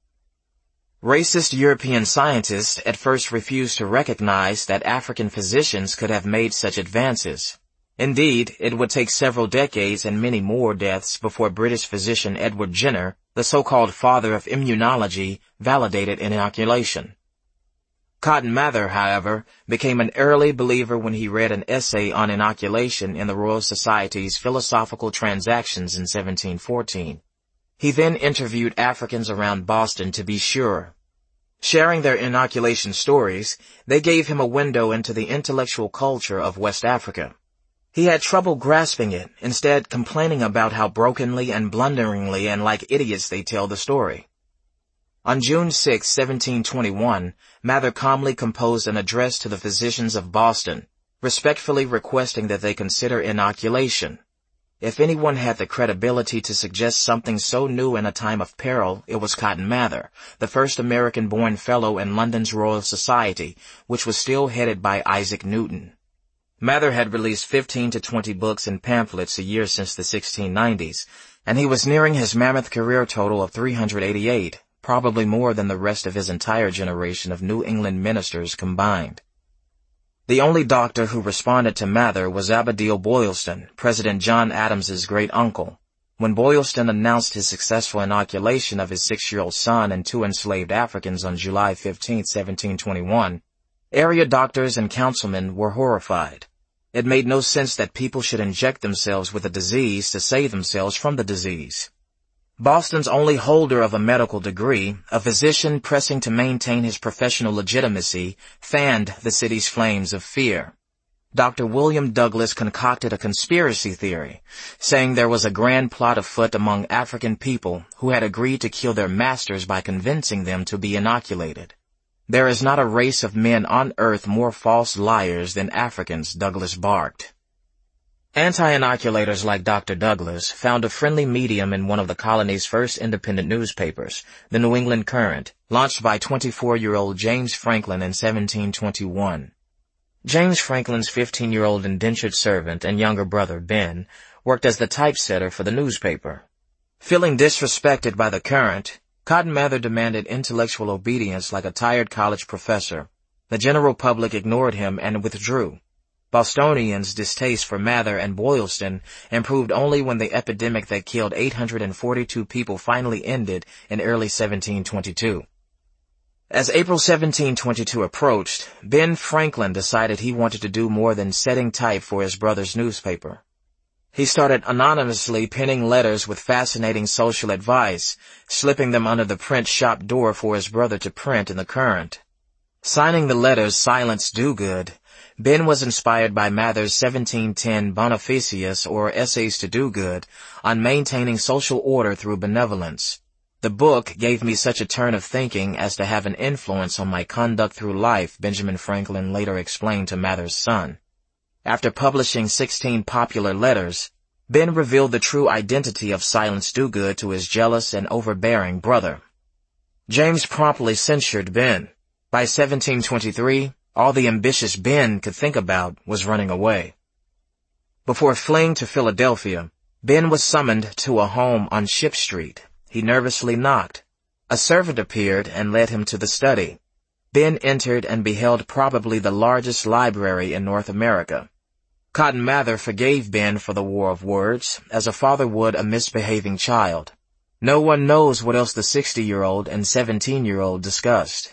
Racist European scientists at first refused to recognize that African physicians could have made such advances. Indeed, it would take several decades and many more deaths before British physician Edward Jenner, the so-called father of immunology, validated inoculation. Cotton Mather, however, became an early believer when he read an essay on inoculation in the Royal Society's Philosophical Transactions in seventeen fourteen. He then interviewed Africans around Boston to be sure. Sharing their inoculation stories, they gave him a window into the intellectual culture of West Africa. He had trouble grasping it, instead complaining about how brokenly and blunderingly and like idiots they tell the story. On June sixth, seventeen twenty-one, Mather calmly composed an address to the physicians of Boston, respectfully requesting that they consider inoculation. If anyone had the credibility to suggest something so new in a time of peril, it was Cotton Mather, the first American-born fellow in London's Royal Society, which was still headed by Isaac Newton. Mather had released fifteen to twenty books and pamphlets a year since the sixteen nineties, and he was nearing his mammoth career total of three hundred eighty-eight, probably more than the rest of his entire generation of New England ministers combined. The only doctor who responded to Mather was Abidiel Boylston, President John Adams's great-uncle. When Boylston announced his successful inoculation of his six-year-old son and two enslaved Africans on July fifteenth, seventeen twenty-one, area doctors and councilmen were horrified. It made no sense that people should inject themselves with a disease to save themselves from the disease. Boston's only holder of a medical degree, a physician pressing to maintain his professional legitimacy, fanned the city's flames of fear. Doctor William Douglas concocted a conspiracy theory, saying there was a grand plot afoot among African people who had agreed to kill their masters by convincing them to be inoculated. There is not a race of men on earth more false liars than Africans, Douglas barked. Anti-inoculators like Doctor Douglas found a friendly medium in one of the colony's first independent newspapers, the New England Courant, launched by twenty-four-year-old James Franklin in seventeen twenty-one. James Franklin's fifteen-year-old indentured servant and younger brother, Ben, worked as the typesetter for the newspaper. Feeling disrespected by the Courant, Cotton Mather demanded intellectual obedience like a tired college professor. The general public ignored him and withdrew. Bostonians' distaste for Mather and Boylston improved only when the epidemic that killed eight hundred forty-two people finally ended in early seventeen twenty-two. As April seventeen twenty-two approached, Ben Franklin decided he wanted to do more than setting type for his brother's newspaper. He started anonymously penning letters with fascinating social advice, slipping them under the print shop door for his brother to print in the Courant. Signing the letters Silence Dogood, Ben was inspired by Mather's seventeen ten Bonifacius, or Essays to Do Good, on maintaining social order through benevolence. The book gave me such a turn of thinking as to have an influence on my conduct through life, Benjamin Franklin later explained to Mather's son. After publishing sixteen popular letters, Ben revealed the true identity of Silence Dogood to his jealous and overbearing brother. James promptly censured Ben. By seventeen twenty-three, all the ambitious Ben could think about was running away. Before fleeing to Philadelphia, Ben was summoned to a home on Ship Street. He nervously knocked. A servant appeared and led him to the study. Ben entered and beheld probably the largest library in North America. Cotton Mather forgave Ben for the war of words, as a father would a misbehaving child. No one knows what else the sixty-year-old and seventeen-year-old discussed.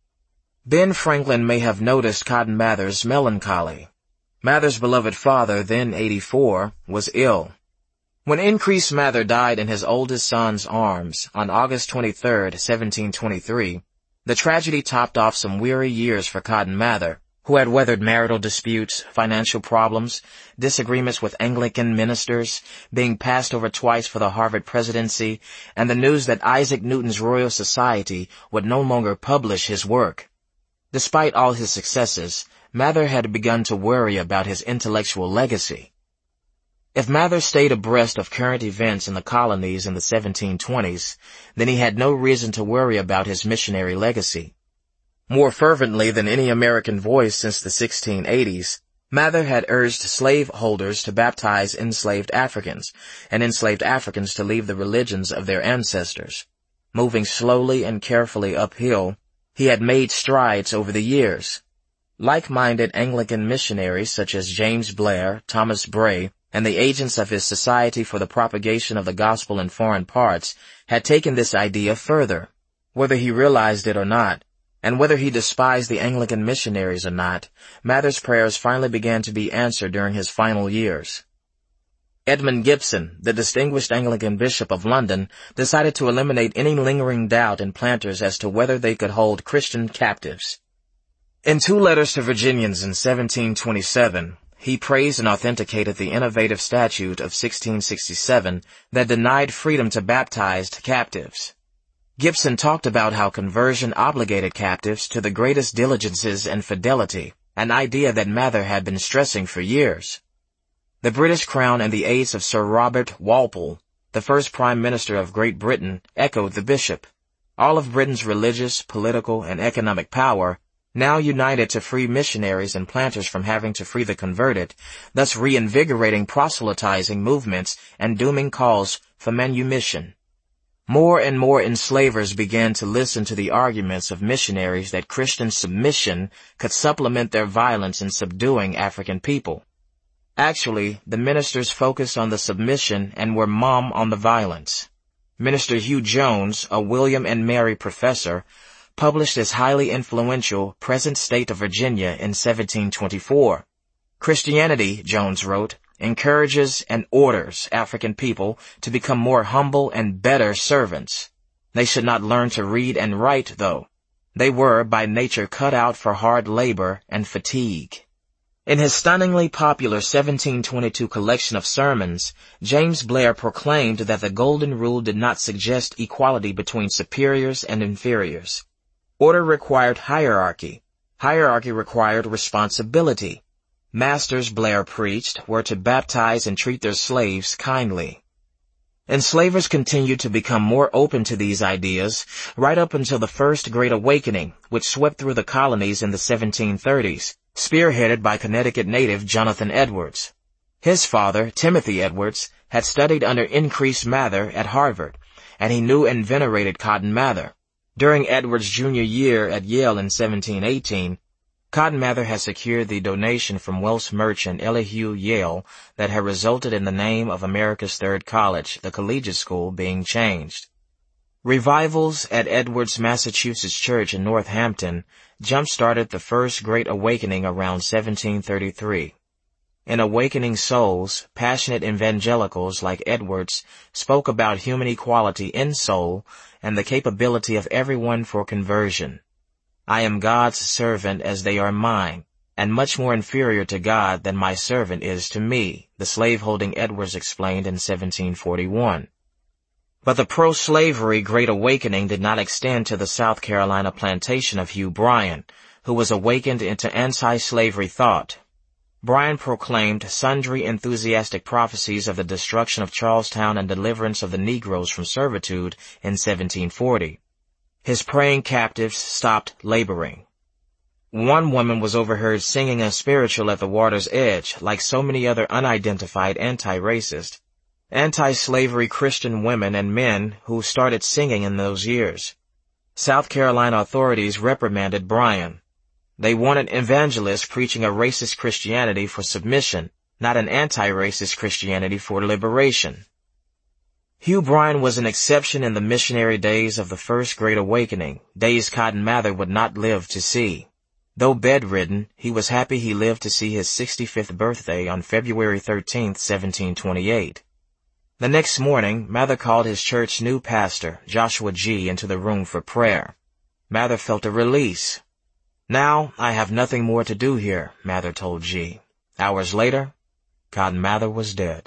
Ben Franklin may have noticed Cotton Mather's melancholy. Mather's beloved father, then eighty-four, was ill. When Increase Mather died in his oldest son's arms on August twenty-third, seventeen twenty-three, the tragedy topped off some weary years for Cotton Mather, who had weathered marital disputes, financial problems, disagreements with Anglican ministers, being passed over twice for the Harvard presidency, and the news that Isaac Newton's Royal Society would no longer publish his work. Despite all his successes, Mather had begun to worry about his intellectual legacy. If Mather stayed abreast of current events in the colonies in the seventeen twenties, then he had no reason to worry about his missionary legacy. More fervently than any American voice since the sixteen eighties, Mather had urged slaveholders to baptize enslaved Africans, and enslaved Africans to leave the religions of their ancestors. Moving slowly and carefully uphill, he had made strides over the years. Like-minded Anglican missionaries such as James Blair, Thomas Bray, and the agents of his Society for the Propagation of the Gospel in Foreign Parts had taken this idea further. Whether he realized it or not, and whether he despised the Anglican missionaries or not, Mather's prayers finally began to be answered during his final years. Edmund Gibson, the distinguished Anglican Bishop of London, decided to eliminate any lingering doubt in planters as to whether they could hold Christian captives. In two letters to Virginians in seventeen twenty-seven, he praised and authenticated the innovative statute of sixteen sixty-seven that denied freedom to baptized captives. Gibson talked about how conversion obligated captives to the greatest diligences and fidelity, an idea that Mather had been stressing for years. The British Crown and the aides of Sir Robert Walpole, the first Prime Minister of Great Britain, echoed the bishop. All of Britain's religious, political, and economic power now united to free missionaries and planters from having to free the converted, thus reinvigorating proselytizing movements and dooming calls for manumission. More and more enslavers began to listen to the arguments of missionaries that Christian submission could supplement their violence in subduing African people. Actually, the ministers focused on the submission and were mum on the violence. Minister Hugh Jones, a William and Mary professor, published his highly influential Present State of Virginia in seventeen twenty-four. Christianity, Jones wrote, encourages and orders African people to become more humble and better servants. They should not learn to read and write, though. They were, by nature, cut out for hard labor and fatigue. In his stunningly popular seventeen twenty-two collection of sermons, James Blair proclaimed that the Golden Rule did not suggest equality between superiors and inferiors. Order required hierarchy. Hierarchy required responsibility. Masters, Blair preached, were to baptize and treat their slaves kindly. Enslavers continued to become more open to these ideas right up until the First Great Awakening, which swept through the colonies in the seventeen thirties, spearheaded by Connecticut native Jonathan Edwards. His father, Timothy Edwards, had studied under Increase Mather at Harvard, and he knew and venerated Cotton Mather. During Edwards' junior year at Yale in seventeen eighteen, Cotton Mather had secured the donation from Welsh merchant Elihu Yale that had resulted in the name of America's third college, the collegiate school, being changed. Revivals at Edwards, Massachusetts Church in Northampton jump-started the First Great Awakening around seventeen thirty-three. In Awakening Souls, passionate evangelicals like Edwards spoke about human equality in soul and the capability of everyone for conversion. I am God's servant as they are mine. and much more inferior to God than my servant is to me, the slaveholding Edwards explained in seventeen forty-one. But the pro-slavery Great Awakening did not extend to the South Carolina plantation of Hugh Bryan, who was awakened into anti-slavery thought. Bryan proclaimed sundry enthusiastic prophecies of the destruction of Charlestown and deliverance of the Negroes from servitude in seventeen forty. His praying captives stopped laboring. One woman was overheard singing a spiritual at the water's edge, like so many other unidentified anti-racist, anti-slavery Christian women and men who started singing in those years. South Carolina authorities reprimanded Bryan. They wanted evangelists preaching a racist Christianity for submission, not an anti-racist Christianity for liberation. Hugh Bryan was an exception in the missionary days of the First Great Awakening, days Cotton Mather would not live to see. Though bedridden, he was happy he lived to see his sixty-fifth birthday on February thirteenth, seventeen twenty-eight. The next morning, Mather called his church's new pastor, Joshua G., into the room for prayer. Mather felt a release. "Now, I have nothing more to do here," Mather told G. Hours later, Cotton Mather was dead.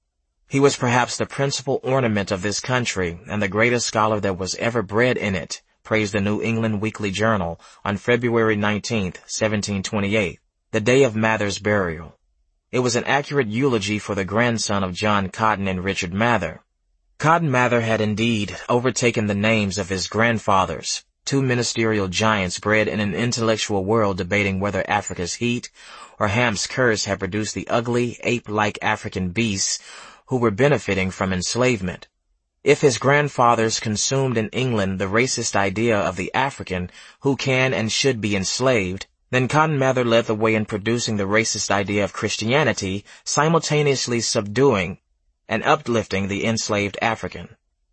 He was perhaps the principal ornament of this country and the greatest scholar that was ever bred in it, praised the New England Weekly Journal on February nineteenth, seventeen twenty-eight, the day of Mather's burial. It was an accurate eulogy for the grandson of John Cotton and Richard Mather. Cotton Mather had indeed overtaken the names of his grandfathers, two ministerial giants bred in an intellectual world debating whether Africa's heat or Ham's curse had produced the ugly, ape-like African beasts who were benefiting from enslavement. If his grandfathers consumed in England the racist idea of the African who can and should be enslaved, then Cotton Mather led the way in producing the racist idea of Christianity, simultaneously subduing and uplifting the enslaved African.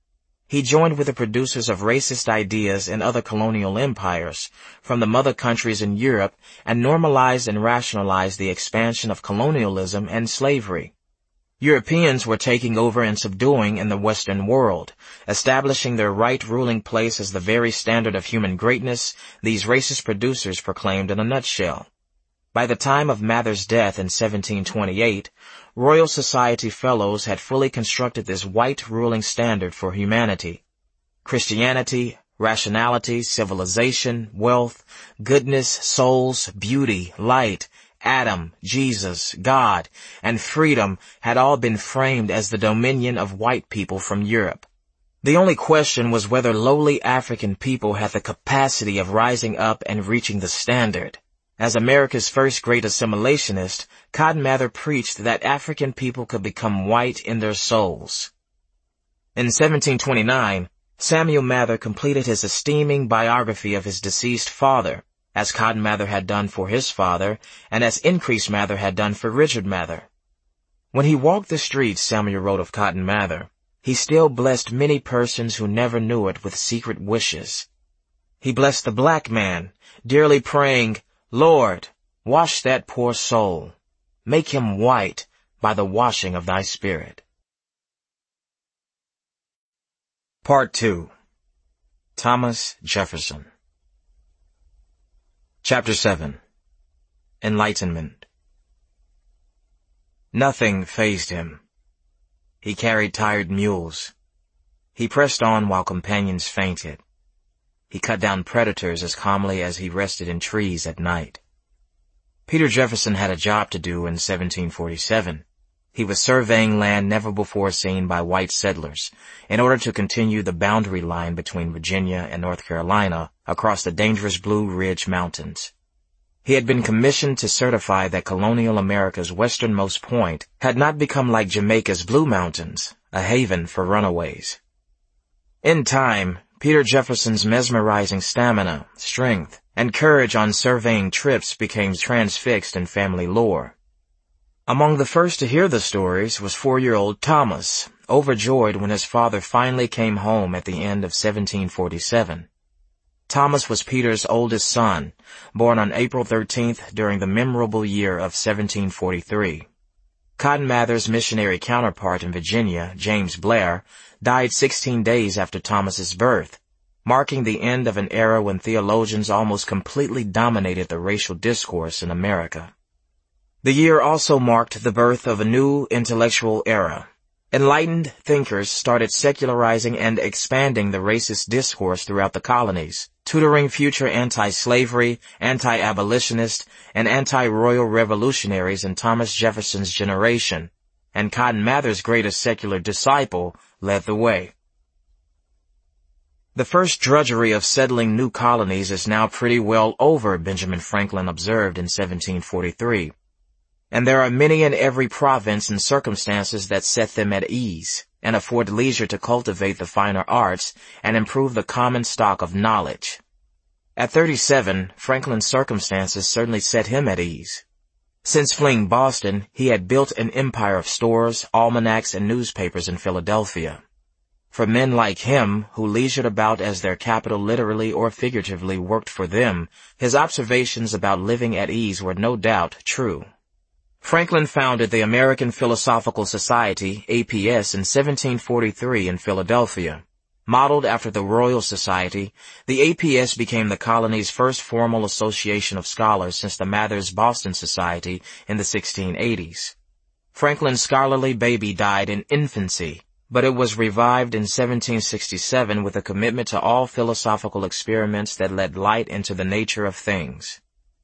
He joined with the producers of racist ideas in other colonial empires from the mother countries in Europe and normalized and rationalized the expansion of colonialism and slavery. Europeans were taking over and subduing in the Western world, establishing their right ruling place as the very standard of human greatness, these racist producers proclaimed in a nutshell. By the time of Mather's death in seventeen twenty-eight, Royal Society Fellows had fully constructed this white ruling standard for humanity. Christianity, rationality, civilization, wealth, goodness, souls, beauty, light, Adam, Jesus, God, and freedom had all been framed as the dominion of white people from Europe. The only question was whether lowly African people had the capacity of rising up and reaching the standard. As America's first great assimilationist, Cotton Mather preached that African people could become white in their souls. In seventeen twenty-nine, Samuel Mather completed his esteeming biography of his deceased father, as Cotton Mather had done for his father, and as Increase Mather had done for Richard Mather. When he walked the streets, Samuel wrote of Cotton Mather, he still blessed many persons who never knew it with secret wishes. He blessed the black man, dearly praying, "Lord, wash that poor soul. Make him white by the washing of thy Spirit." Part two. Thomas Jefferson. Chapter seven. Enlightenment. Nothing fazed him. He carried tired mules. He pressed on while companions fainted. He cut down predators as calmly as he rested in trees at night. Peter Jefferson had a job to do in seventeen forty-seven. He was surveying land never before seen by white settlers in order to continue the boundary line between Virginia and North Carolina across the dangerous Blue Ridge Mountains. He had been commissioned to certify that colonial America's westernmost point had not become like Jamaica's Blue Mountains, a haven for runaways. In time, Peter Jefferson's mesmerizing stamina, strength, and courage on surveying trips became transfixed in family lore. Among the first to hear the stories was four-year-old Thomas, overjoyed when his father finally came home at the end of seventeen forty-seven. Thomas was Peter's oldest son, born on April thirteenth during the memorable year of seventeen forty-three. Cotton Mather's missionary counterpart in Virginia, James Blair, died sixteen days after Thomas's birth. marking the end of an era when theologians almost completely dominated the racial discourse in America. The year also marked the birth of a new intellectual era. Enlightened thinkers started secularizing and expanding the racist discourse throughout the colonies, tutoring future anti-slavery, anti-abolitionist, and anti-royal revolutionaries in Thomas Jefferson's generation, and Cotton Mather's greatest secular disciple led the way. The first drudgery of settling new colonies is now pretty well over, Benjamin Franklin observed in seventeen forty-three. And there are many in every province and circumstances that set them at ease, and afford leisure to cultivate the finer arts and improve the common stock of knowledge. At thirty-seven, Franklin's circumstances certainly set him at ease. Since fleeing Boston, he had built an empire of stores, almanacs, and newspapers in Philadelphia. For men like him, who leisured about as their capital literally or figuratively worked for them, his observations about living at ease were no doubt true. Franklin founded the American Philosophical Society, A P S, in seventeen forty-three in Philadelphia. Modeled after the Royal Society, the A P S became the colony's first formal association of scholars since the Mathers Boston Society in the sixteen eighties. Franklin's scholarly baby died in infancy, but it was revived in seventeen sixty-seven with a commitment to all philosophical experiments that let light into the nature of things.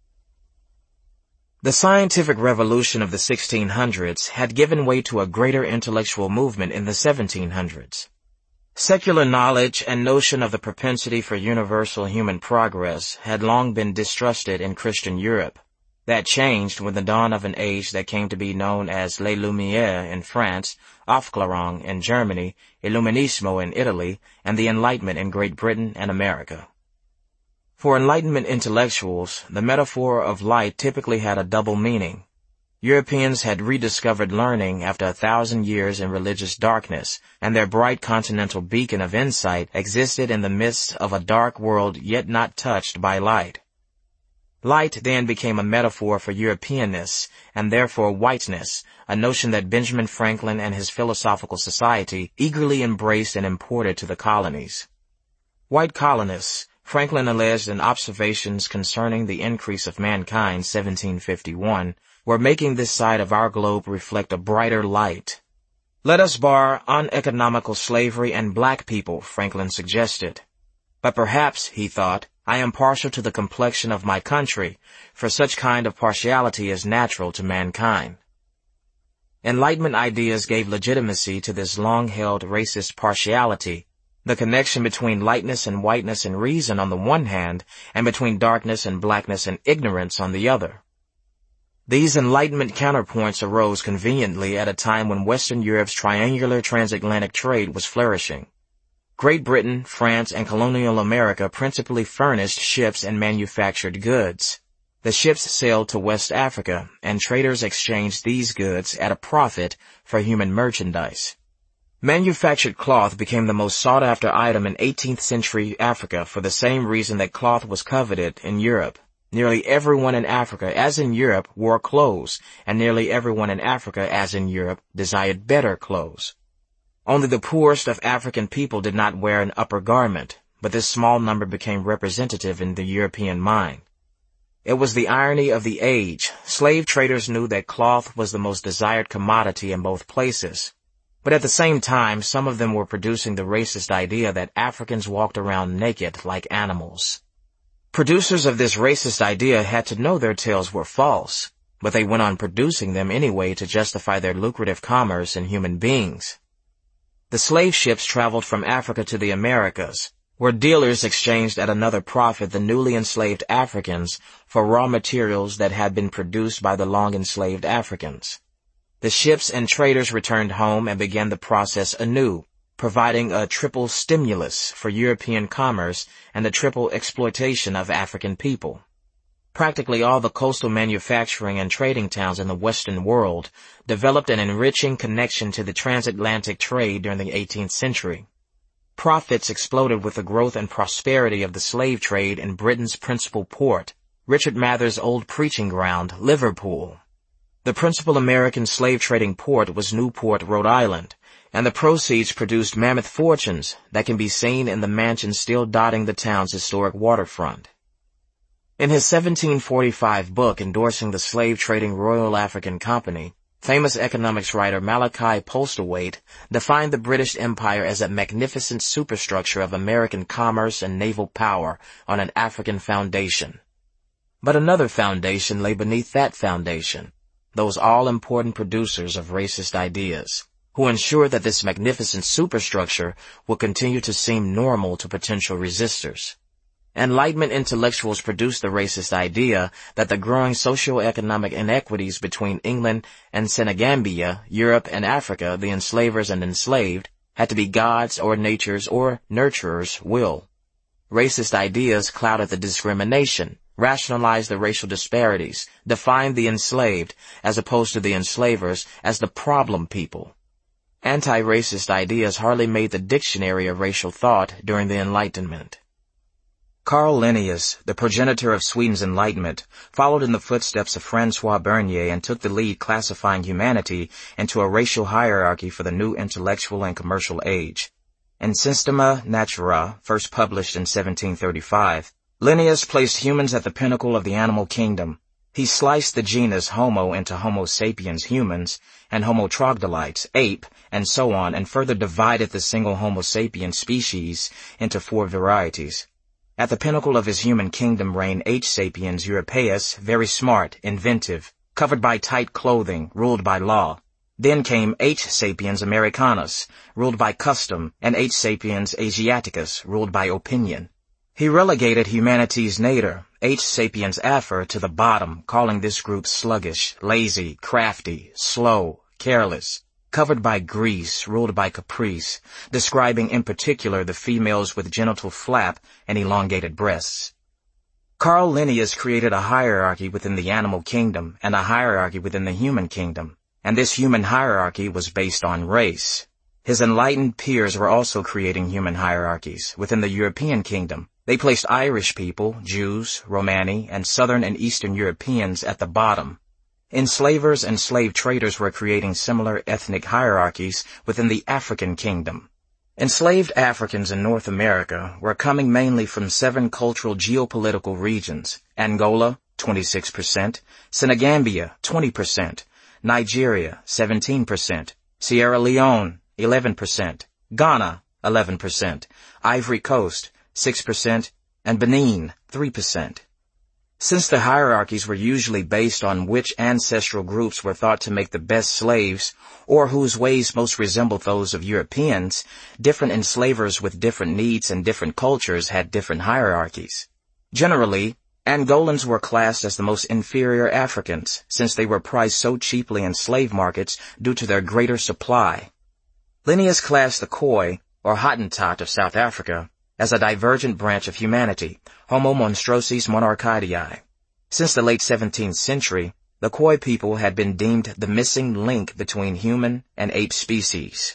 The scientific revolution of the sixteen hundreds had given way to a greater intellectual movement in the seventeen hundreds. Secular knowledge and notion of the propensity for universal human progress had long been distrusted in Christian Europe. That changed with the dawn of an age that came to be known as Les Lumières in France, Aufklärung in Germany, Illuminismo in Italy, and the Enlightenment in Great Britain and America. For Enlightenment intellectuals, the metaphor of light typically had a double meaning. Europeans had rediscovered learning after a thousand years in religious darkness, and their bright continental beacon of insight existed in the midst of a dark world yet not touched by light. Light then became a metaphor for Europeanness, and therefore whiteness, a notion that Benjamin Franklin and his Philosophical Society eagerly embraced and imported to the colonies. White colonists, Franklin alleged in Observations Concerning the Increase of Mankind, seventeen fifty-one, were making this side of our globe reflect a brighter light. Let us bar uneconomical slavery and black people, Franklin suggested. But perhaps, he thought, I am partial to the complexion of my country, for such kind of partiality is natural to mankind. Enlightenment ideas gave legitimacy to this long-held racist partiality, the connection between lightness and whiteness and reason on the one hand, and between darkness and blackness and ignorance on the other. These Enlightenment counterpoints arose conveniently at a time when Western Europe's triangular transatlantic trade was flourishing. Great Britain, France, and colonial America principally furnished ships and manufactured goods. The ships sailed to West Africa, and traders exchanged these goods at a profit for human merchandise. Manufactured cloth became the most sought-after item in eighteenth century Africa for the same reason that cloth was coveted in Europe. Nearly everyone in Africa, as in Europe, wore clothes, and nearly everyone in Africa, as in Europe, desired better clothes. Only the poorest of African people did not wear an upper garment, but this small number became representative in the European mind. It was the irony of the age. Slave traders knew that cloth was the most desired commodity in both places. But at the same time, some of them were producing the racist idea that Africans walked around naked like animals. Producers of this racist idea had to know their tales were false, but they went on producing them anyway to justify their lucrative commerce in human beings. The slave ships traveled from Africa to the Americas, where dealers exchanged at another profit the newly enslaved Africans for raw materials that had been produced by the long enslaved Africans. The ships and traders returned home and began the process anew, providing a triple stimulus for European commerce and the triple exploitation of African people. Practically all the coastal manufacturing and trading towns in the Western world developed an enriching connection to the transatlantic trade during the eighteenth century. Profits exploded with the growth and prosperity of the slave trade in Britain's principal port, Richard Mather's old preaching ground, Liverpool. The principal American slave trading port was Newport, Rhode Island. and the proceeds produced mammoth fortunes that can be seen in the mansions still dotting the town's historic waterfront. In his seventeen forty-five book endorsing the slave-trading Royal African Company, famous economics writer Malachi Postlethwaite defined the British Empire as a magnificent superstructure of American commerce and naval power on an African foundation. But another foundation lay beneath that foundation, those all-important producers of racist ideas, who ensured that this magnificent superstructure will continue to seem normal to potential resistors. Enlightenment intellectuals produced the racist idea that the growing socio-economic inequities between England and Senegambia, Europe and Africa, the enslavers and enslaved, had to be God's or nature's or nurturer's will. Racist ideas clouded the discrimination, rationalized the racial disparities, defined the enslaved, as opposed to the enslavers, as the problem people. Anti-racist ideas hardly made the dictionary of racial thought during the Enlightenment. Carl Linnaeus, the progenitor of Sweden's Enlightenment, followed in the footsteps of François Bernier and took the lead classifying humanity into a racial hierarchy for the new intellectual and commercial age. In Systema Naturae, first published in seventeen thirty-five, Linnaeus placed humans at the pinnacle of the animal kingdom. He sliced the genus Homo into Homo sapiens humans and Homo troglodytes, ape, and so on, and further divided the single Homo sapiens species into four varieties. At the pinnacle of his human kingdom reigned H. sapiens europaeus, very smart, inventive, covered by tight clothing, ruled by law. Then came H. sapiens americanus, ruled by custom, and H. sapiens asiaticus, ruled by opinion. He relegated humanity's nadir, H. sapiens afer, to the bottom, calling this group sluggish, lazy, crafty, slow, careless, covered by grease, ruled by caprice, describing in particular the females with genital flap and elongated breasts. Carl Linnaeus created a hierarchy within the animal kingdom and a hierarchy within the human kingdom, and this human hierarchy was based on race. His enlightened peers were also creating human hierarchies within the European kingdom. They placed Irish people, Jews, Romani, and Southern and Eastern Europeans at the bottom. Enslavers and slave traders were creating similar ethnic hierarchies within the African kingdom. Enslaved Africans in North America were coming mainly from seven cultural geopolitical regions: Angola, twenty-six percent, Senegambia, twenty percent, Nigeria, seventeen percent, Sierra Leone, eleven percent, Ghana, eleven percent, Ivory Coast, six percent, and Benin, three percent. Since the hierarchies were usually based on which ancestral groups were thought to make the best slaves, or whose ways most resembled those of Europeans, different enslavers with different needs and different cultures had different hierarchies. Generally, Angolans were classed as the most inferior Africans, since they were priced so cheaply in slave markets due to their greater supply. Linnaeus classed the Khoi, or Hottentot of South Africa, as a divergent branch of humanity, Homo monstrosis monarchidae. Since the late seventeenth century, the Khoi people had been deemed the missing link between human and ape species.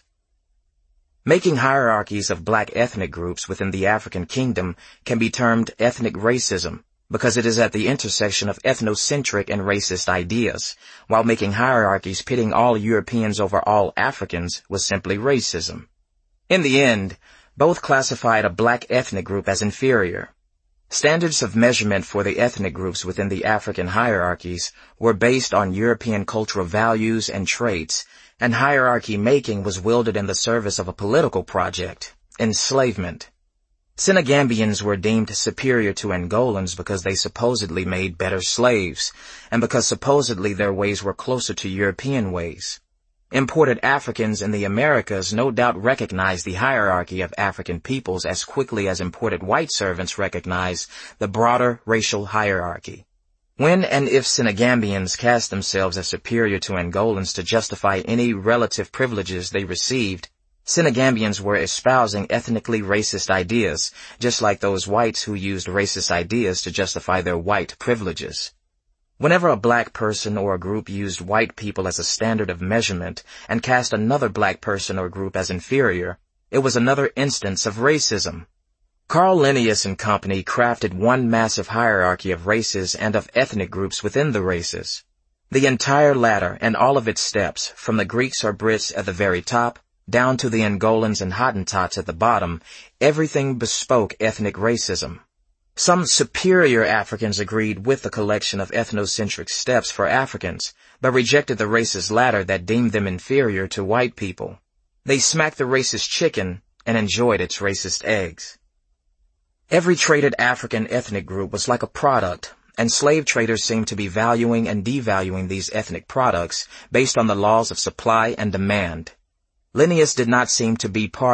Making hierarchies of black ethnic groups within the African kingdom can be termed ethnic racism, because it is at the intersection of ethnocentric and racist ideas, while making hierarchies pitting all Europeans over all Africans was simply racism. In the end, both classified a black ethnic group as inferior. Standards of measurement for the ethnic groups within the African hierarchies were based on European cultural values and traits, and hierarchy making was wielded in the service of a political project, enslavement. Senegambians were deemed superior to Angolans because they supposedly made better slaves, and because supposedly their ways were closer to European ways. Imported Africans in the Americas no doubt recognized the hierarchy of African peoples as quickly as imported white servants recognized the broader racial hierarchy. When and if Senegambians cast themselves as superior to Angolans to justify any relative privileges they received, Senegambians were espousing ethnically racist ideas, just like those whites who used racist ideas to justify their white privileges. Whenever a black person or a group used white people as a standard of measurement and cast another black person or group as inferior, it was another instance of racism. Carl Linnaeus and company crafted one massive hierarchy of races and of ethnic groups within the races. The entire ladder and all of its steps, from the Greeks or Brits at the very top, down to the Angolans and Hottentots at the bottom, everything bespoke ethnic racism. Some superior Africans agreed with the collection of ethnocentric steps for Africans, but rejected the racist ladder that deemed them inferior to white people. They smacked the racist chicken and enjoyed its racist eggs. Every traded African ethnic group was like a product, and slave traders seemed to be valuing and devaluing these ethnic products based on the laws of supply and demand. Linnaeus did not seem to be part